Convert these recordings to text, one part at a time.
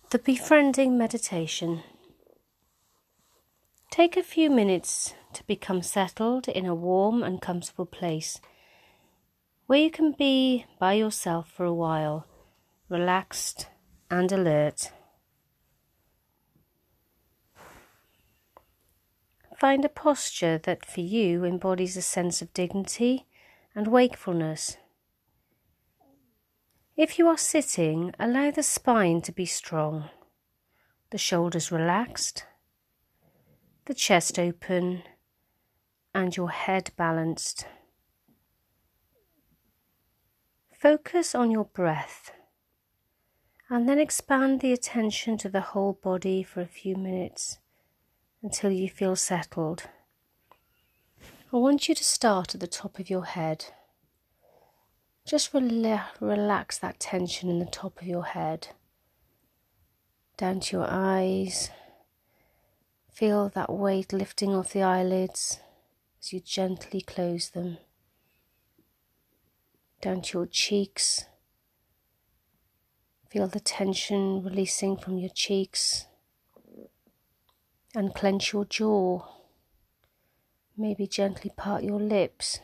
The Befriending Meditation. Take a few minutes to become settled in a warm and comfortable place where you can be by yourself for a while, relaxed and alert. Find a posture that for you embodies a sense of dignity and wakefulness. If you are sitting, allow the spine to be strong, the shoulders relaxed, the chest open, and your head balanced. Focus on your breath, and then expand the attention to the whole body for a few minutes until you feel settled. I want you to start at the top of your head. Just relax that tension in the top of your head, down to your eyes. Feel that weight lifting off the eyelids as you gently close them. Down to your cheeks. Feel the tension releasing from your cheeks. And clench your jaw. Maybe gently part your lips.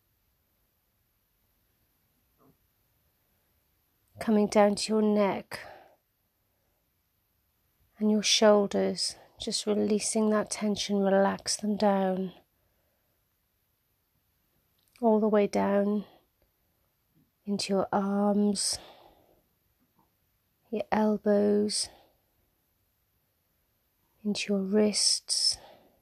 Coming down to your neck and your shoulders, just releasing that tension, relax them down. All the way down into your arms, your elbows, into your wrists.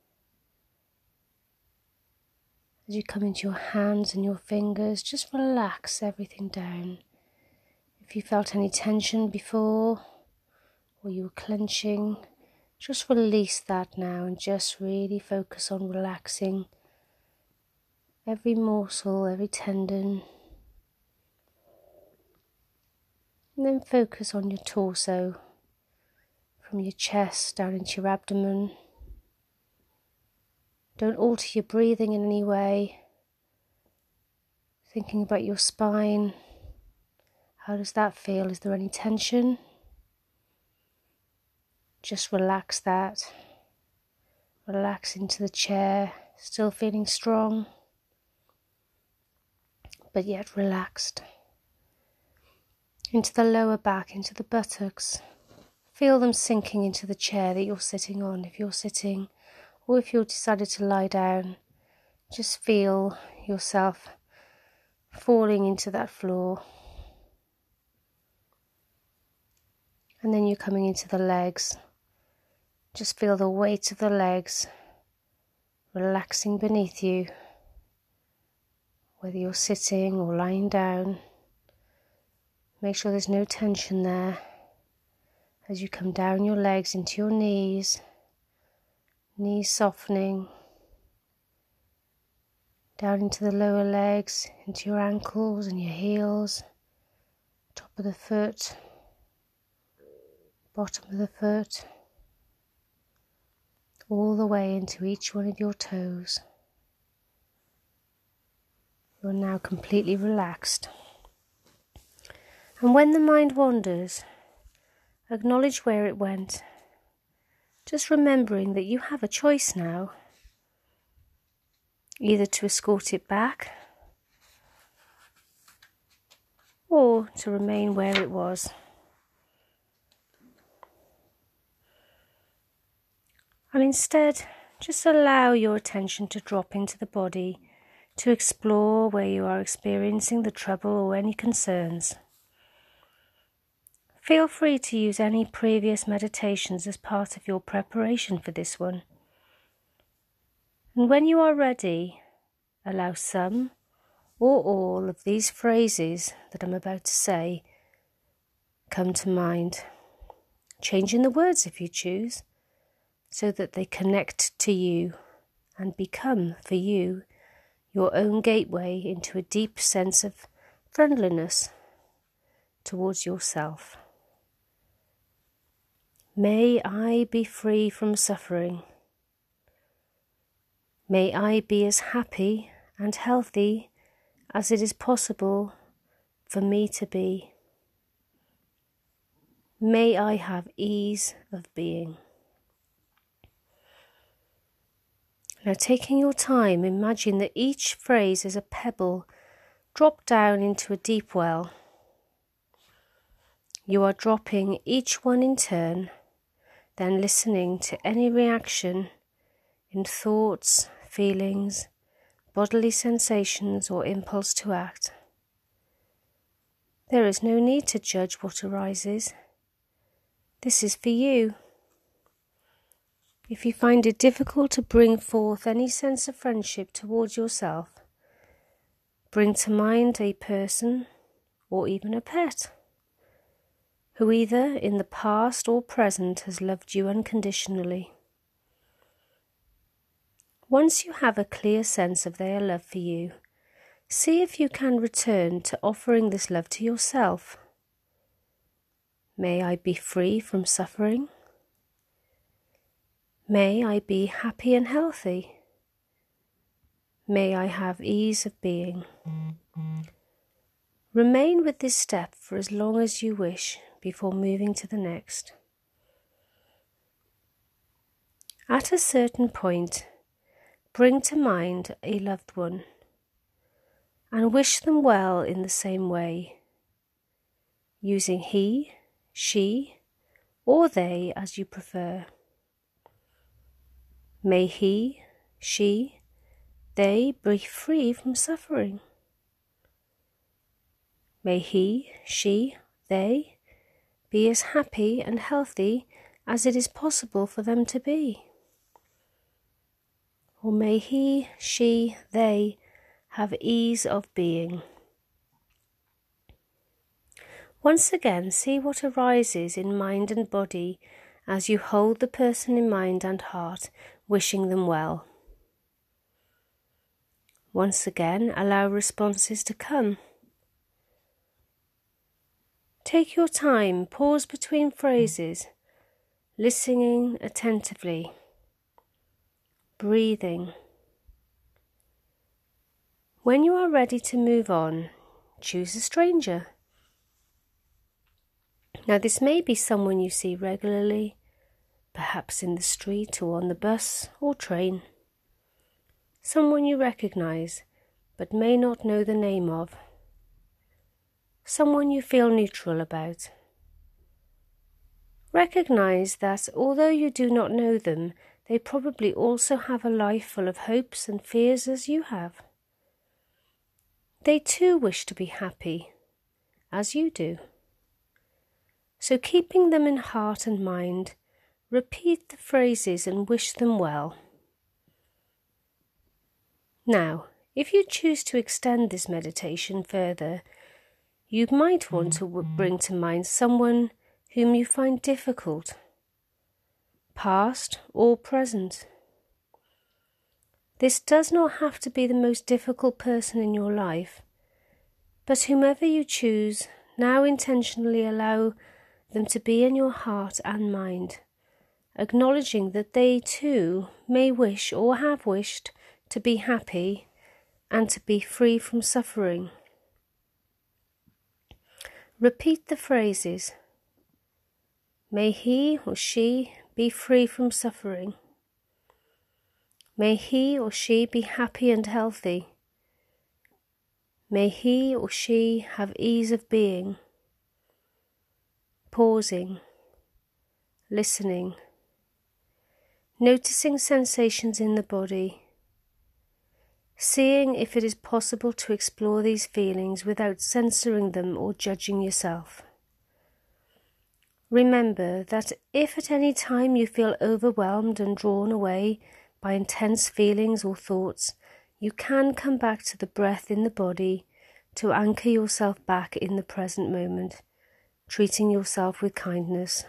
As you come into your hands and your fingers, just relax everything down. If you felt any tension before, or you were clenching, just release that now and just really focus on relaxing every morsel, every tendon. And then focus on your torso, from your chest down into your abdomen. Don't alter your breathing in any way. Thinking about your spine. How does that feel? Is there any tension? Just relax that. Relax into the chair, still feeling strong, but yet relaxed. Into the lower back, into the buttocks. Feel them sinking into the chair that you're sitting on. If you're sitting, or if you've decided to lie down, just feel yourself falling into that floor. And then you're coming into the legs. Just feel the weight of the legs relaxing beneath you, whether you're sitting or lying down. Make sure there's no tension there. As you come down your legs into your knees softening, down into the lower legs, into your ankles and your heels, top of the foot, bottom of the foot, all the way into each one of your toes. You're now completely relaxed. And when the mind wanders, acknowledge where it went, just remembering that you have a choice now, either to escort it back or to remain where it was. And instead, just allow your attention to drop into the body to explore where you are experiencing the trouble or any concerns. Feel free to use any previous meditations as part of your preparation for this one. And when you are ready, allow some or all of these phrases that I'm about to say come to mind, changing the words if you choose, so that they connect to you and become for you your own gateway into a deep sense of friendliness towards yourself. May I be free from suffering. May I be as happy and healthy as it is possible for me to be. May I have ease of being. Now, taking your time, imagine that each phrase is a pebble dropped down into a deep well. You are dropping each one in turn, then listening to any reaction in thoughts, feelings, bodily sensations, or impulse to act. There is no need to judge what arises. This is for you. If you find it difficult to bring forth any sense of friendship towards yourself, bring to mind a person or even a pet who either in the past or present has loved you unconditionally. Once you have a clear sense of their love for you, see if you can return to offering this love to yourself. May I be free from suffering. May I be happy and healthy. May I have ease of being. Remain with this step for as long as you wish before moving to the next. At a certain point, bring to mind a loved one and wish them well in the same way, using he, she, or they as you prefer. May he, she, they be free from suffering. May he, she, they be as happy and healthy as it is possible for them to be. Or may he, she, they have ease of being. Once again, see what arises in mind and body as you hold the person in mind and heart, wishing them well. Once again, allow responses to come. Take your time, pause between phrases, listening attentively, breathing. When you are ready to move on, choose a stranger. Now, this may be someone you see regularly, perhaps in the street or on the bus or train. Someone you recognize but may not know the name of. Someone you feel neutral about. Recognize that although you do not know them, they probably also have a life full of hopes and fears as you have. They too wish to be happy, as you do. So keeping them in heart and mind, repeat the phrases and wish them well. Now, if you choose to extend this meditation further, you might want to bring to mind someone whom you find difficult, past or present. This does not have to be the most difficult person in your life, but whomever you choose, now intentionally allow them to be in your heart and mind, acknowledging that they too may wish or have wished to be happy and to be free from suffering. Repeat the phrases. May he or she be free from suffering. May he or she be happy and healthy. May he or she have ease of being. Pausing, listening, noticing sensations in the body, seeing if it is possible to explore these feelings without censoring them or judging yourself. Remember that if at any time you feel overwhelmed and drawn away by intense feelings or thoughts, you can come back to the breath in the body to anchor yourself back in the present moment, treating yourself with kindness.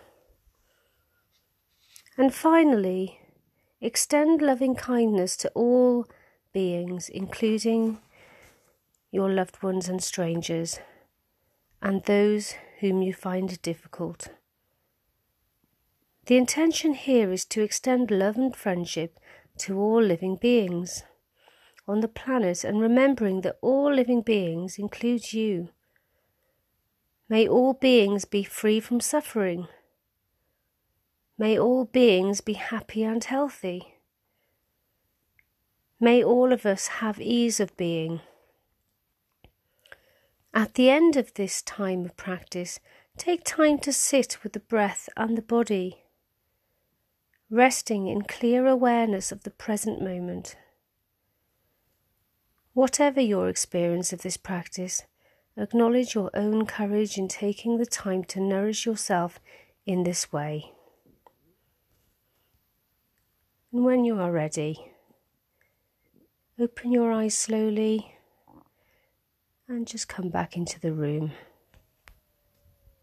And finally, extend loving kindness to all beings, including your loved ones and strangers, and those whom you find difficult. The intention here is to extend love and friendship to all living beings on the planet, and remembering that all living beings includes you. May all beings be free from suffering. May all beings be happy and healthy. May all of us have ease of being. At the end of this time of practice, take time to sit with the breath and the body, resting in clear awareness of the present moment. Whatever your experience of this practice, acknowledge your own courage in taking the time to nourish yourself in this way. And when you are ready, open your eyes slowly and just come back into the room.